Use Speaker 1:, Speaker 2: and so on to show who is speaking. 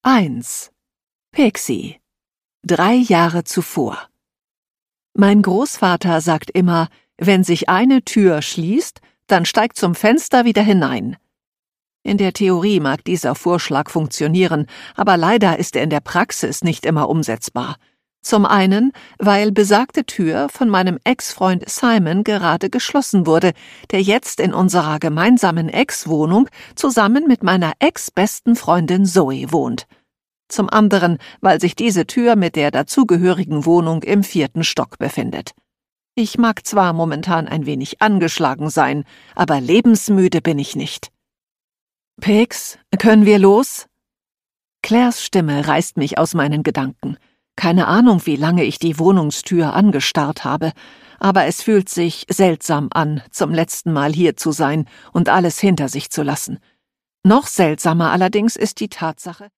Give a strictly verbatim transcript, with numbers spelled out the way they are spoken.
Speaker 1: eins. Pixie. Drei Jahre zuvor. Mein Großvater sagt immer, wenn sich eine Tür schließt, dann steigt zum Fenster wieder hinein. In der Theorie mag dieser Vorschlag funktionieren, aber leider ist er in der Praxis nicht immer umsetzbar. Zum einen, weil besagte Tür von meinem Ex-Freund Simon gerade geschlossen wurde, der jetzt in unserer gemeinsamen Ex-Wohnung zusammen mit meiner ex-besten Freundin Zoe wohnt. Zum anderen, weil sich diese Tür mit der dazugehörigen Wohnung im vierten Stock befindet. Ich mag zwar momentan ein wenig angeschlagen sein, aber lebensmüde bin ich nicht. »Pix, können wir los?« Claires Stimme reißt mich aus meinen Gedanken. Keine Ahnung, wie lange ich die Wohnungstür angestarrt habe, aber es fühlt sich seltsam an, zum letzten Mal hier zu sein und alles hinter sich zu lassen. Noch seltsamer allerdings ist die Tatsache,